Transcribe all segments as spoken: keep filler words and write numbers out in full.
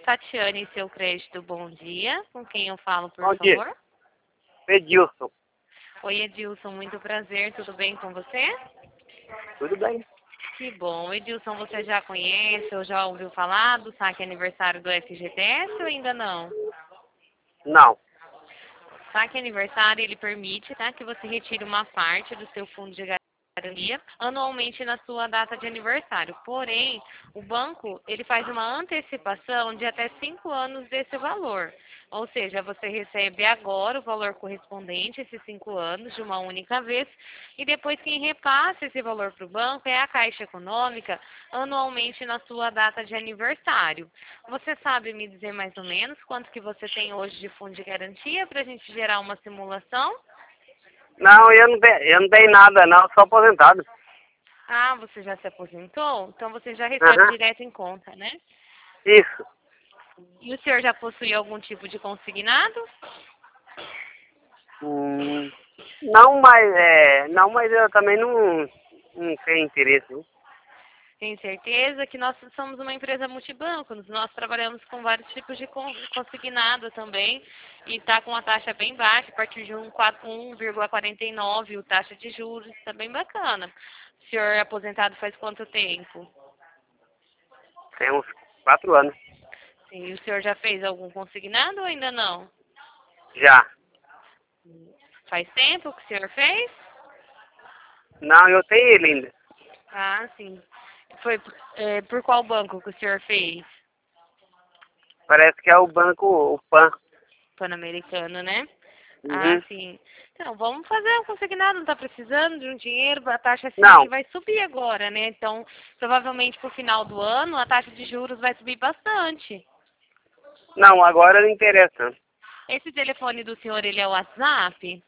Tatiane, seu crédito, bom dia. Com quem eu falo, por Bom dia, favor? Edilson. Oi, Edilson, muito prazer. Tudo bem com você? Tudo bem? Que bom. Edilson, você já conhece ou já ouviu falar do saque aniversário do F G T S ou ainda não? Não. O saque aniversário, ele permite, tá, que você retire uma parte do seu fundo de garantia anualmente na sua data de aniversário. Porém, o banco, ele faz uma antecipação de até cinco anos desse valor. Ou seja, você recebe agora o valor correspondente, esses cinco anos, de uma única vez, e depois quem repassa esse valor para o banco é a Caixa Econômica, anualmente na sua data de aniversário. Você sabe me dizer mais ou menos quanto que você tem hoje de fundo de garantia para a gente gerar uma simulação? Não, eu não tenho, eu não tenho nada não, sou aposentado. Ah, você já se aposentou? Então você já recebe Aham, direto em conta, né? isso. E o senhor já possui algum tipo de consignado? Hum, não, mas é, não, mas eu também não, não tenho interesse. Hein? Tenho certeza que nós somos uma empresa multibanco. Nós trabalhamos com vários tipos de con- consignado também. E está com uma taxa bem baixa, a partir de um vírgula quarenta e nove, o taxa de juros, está bem bacana. O senhor é aposentado faz quanto tempo? Tem uns quatro anos. Sim, e o senhor já fez algum consignado ou ainda não? Já. Faz tempo que o senhor fez? Não, eu tenho ele ainda. Ah, sim. Foi é, por qual banco que o senhor fez? Parece que é o banco, o PAN. Pan-Americano, né? Ah, Uhum. sim. Então, vamos fazer um consignado, não está precisando de um dinheiro, a taxa Selic Não, vai subir agora, né? Então, provavelmente pro final do ano, a taxa de juros vai subir bastante. não, agora não interessa. Esse telefone do senhor, ele é o WhatsApp?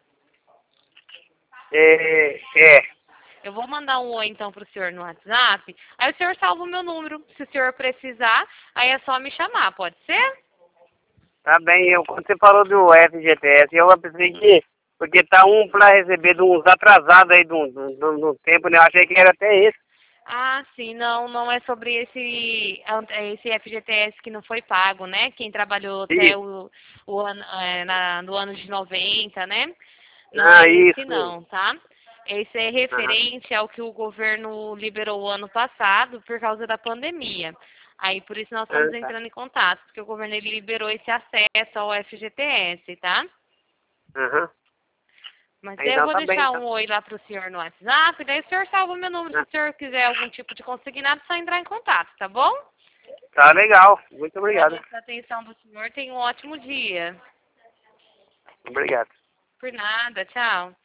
É, é, Eu vou mandar um oi, então, pro senhor no WhatsApp. Aí o senhor salva o meu número. Se o senhor precisar, aí é só me chamar, pode ser? tá bem. Eu, quando você falou do F G T S, eu pensei que, porque tá um para receber de uns atrasados aí do, do, do, do tempo, né? Eu achei que era até esse. Ah, sim, não, não é sobre esse, esse F G T S que não foi pago, né? Quem trabalhou até Isso. o, o ano, é, na, no ano de noventa, né? Não Ah, é esse isso mesmo. não, tá? Esse é Aham. referente ao que o governo liberou o ano passado por causa da pandemia. Aí por isso nós estamos Ah, tá. entrando em contato, porque o governo ele liberou esse acesso ao F G T S, tá? Aham. Mas daí eu Então vou tá bem, deixar então. um oi lá pro senhor no WhatsApp, daí o senhor salva o meu número. Se Ah, o senhor quiser algum tipo de consignado, é só entrar em contato, tá bom? tá legal. Muito obrigado. Agradeço a atenção do senhor. Tenha um ótimo dia. Obrigado. Por nada. Tchau.